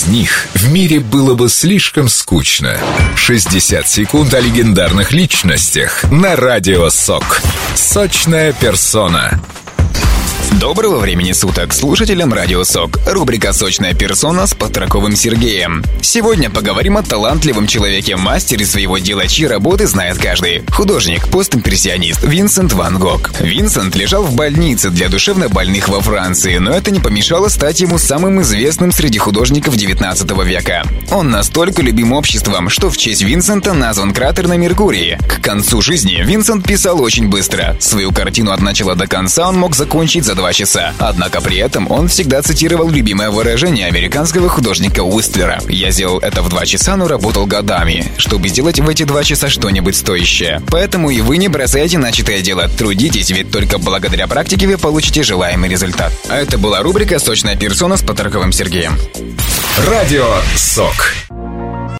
без них в мире было бы слишком скучно. 60 секунд о легендарных личностях на Радио СОК. Сочная персона. Доброго времени суток слушателям Радио СОК. Рубрика «Сочная персона» с Патраковым Сергеем. Сегодня поговорим о талантливом человеке, мастере своего дела, чьи работы знает каждый. Художник, постимпрессионист Винсент Ван Гог. Винсент лежал в больнице для душевнобольных во Франции, но это не помешало стать ему самым известным среди художников 19 века. Он настолько любим обществом, что в честь Винсента назван кратер на Меркурии. К концу жизни Винсент писал очень быстро. Свою картину от начала до конца он мог закончить за 2 часа. Однако при этом он всегда цитировал любимое выражение американского художника Уистлера: «Я сделал это в 2 часа, но работал годами, чтобы сделать в эти 2 часа что-нибудь стоящее». Поэтому и вы не бросайте начатое дело. Трудитесь, ведь только благодаря практике вы получите желаемый результат. А это была рубрика «Сочная персона» с Патраковым Сергеем. Радио СОК.